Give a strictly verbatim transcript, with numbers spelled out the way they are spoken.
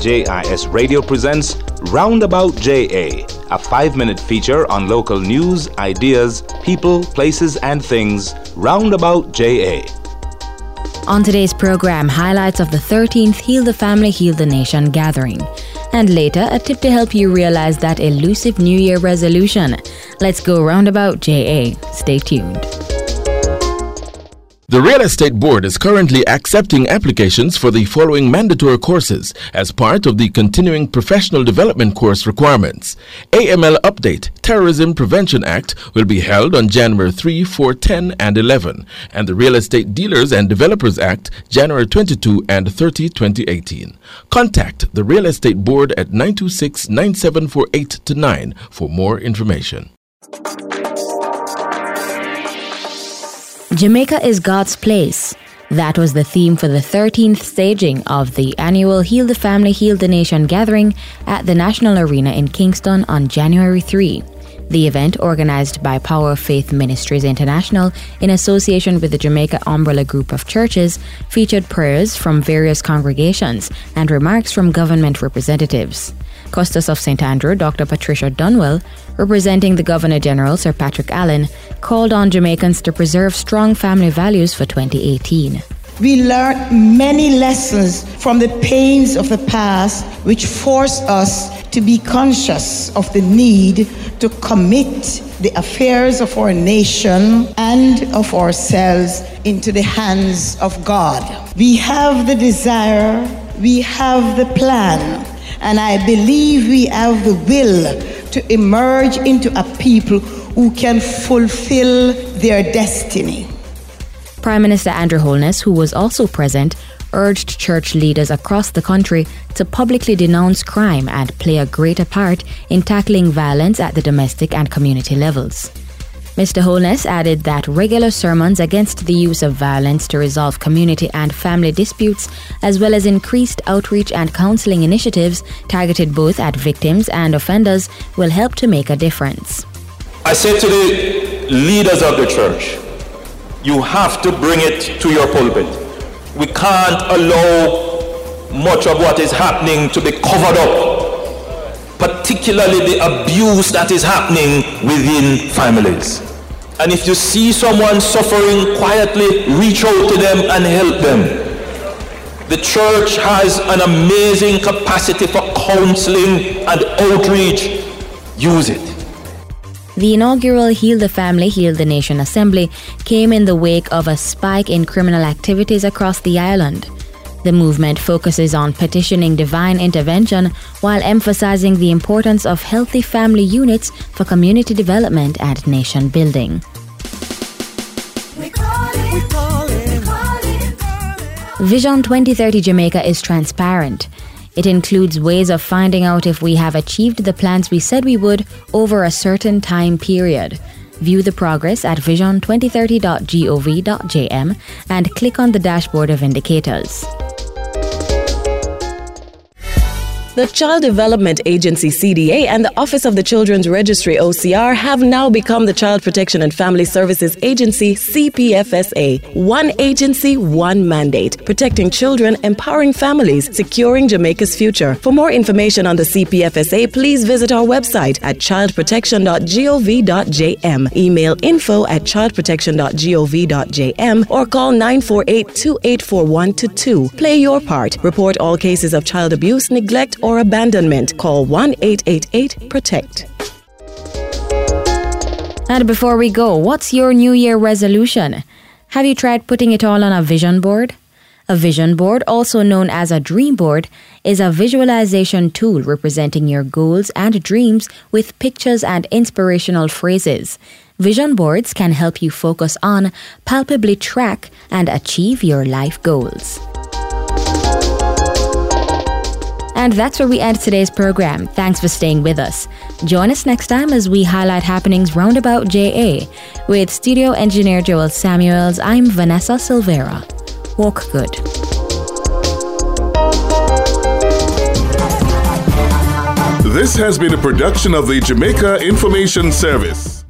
J I S Radio presents Roundabout J A, a five-minute feature on local news, ideas, people, places, and things. Roundabout J A. On today's program, highlights of the thirteenth Heal the Family, Heal the Nation gathering. And later, a tip to help you realize that elusive New Year resolution. Let's go Roundabout J A. Stay tuned. The Real Estate Board is currently accepting applications for the following mandatory courses as part of the Continuing Professional Development Course requirements. A M L Update Terrorism Prevention Act will be held on January third, fourth, tenth, and eleventh, and the Real Estate Dealers and Developers Act January twenty-second and thirtieth, twenty eighteen. Contact the Real Estate Board at nine two six, nine seven four eight to nine for more information. Jamaica is God's place. That was the theme for the thirteenth staging of the annual Heal the Family, Heal the Nation gathering at the National Arena in Kingston on January third. The event, organized by Power of Faith Ministries International in association with the Jamaica Umbrella Group of Churches, featured prayers from various congregations and remarks from government representatives. Custos of Saint Andrew, Doctor Patricia Dunwell, representing the Governor General, Sir Patrick Allen, called on Jamaicans to preserve strong family values for twenty eighteen. We learned many lessons from the pains of the past, which force us to be conscious of the need to commit the affairs of our nation and of ourselves into the hands of God. We have the desire, we have the plan, and I believe we have the will to emerge into a people who can fulfill their destiny. Prime Minister Andrew Holness, who was also present, urged church leaders across the country to publicly denounce crime and play a greater part in tackling violence at the domestic and community levels. Mister Holness added that regular sermons against the use of violence to resolve community and family disputes, as well as increased outreach and counseling initiatives targeted both at victims and offenders, will help to make a difference. I say to the leaders of the church, you have to bring it to your pulpit. We can't allow much of what is happening to be covered up, particularly the abuse that is happening within families. And if you see someone suffering, quietly reach out to them and help them. The church has an amazing capacity for counseling and outreach. Use it. The inaugural Heal the Family, Heal the Nation Assembly came in the wake of a spike in criminal activities across the island. The movement focuses on petitioning divine intervention while emphasizing the importance of healthy family units for community development and nation building. We call it, we call it, we call it. Vision twenty thirty Jamaica is transparent. It includes ways of finding out if we have achieved the plans we said we would over a certain time period. View the progress at vision twenty thirty dot gov dot j m and click on the dashboard of indicators. The Child Development Agency C D A and the Office of the Children's Registry O C R have now become the Child Protection and Family Services Agency C P F S A. One agency, one mandate, protecting children, empowering families, securing Jamaica's future. For more information on the C P F S A, please visit our website at child protection dot gov dot j m, email info at child protection dot gov dot j m, or call nine four eight, two eight four one two two. Play your part. Report all cases of child abuse, neglect, or abandonment. Call one eight eight eight protect. And before we go, what's your New Year resolution? Have you tried putting it all on a vision board? A vision board, also known as a dream board, is a visualization tool representing your goals and dreams with pictures and inspirational phrases. Vision boards can help you focus on, palpably track, and achieve your life goals. And that's where we end today's program. Thanks for staying with us. Join us next time as we highlight happenings roundabout J A. With studio engineer Joel Samuels, I'm Vanessa Silvera. Walk good. This has been a production of the Jamaica Information Service.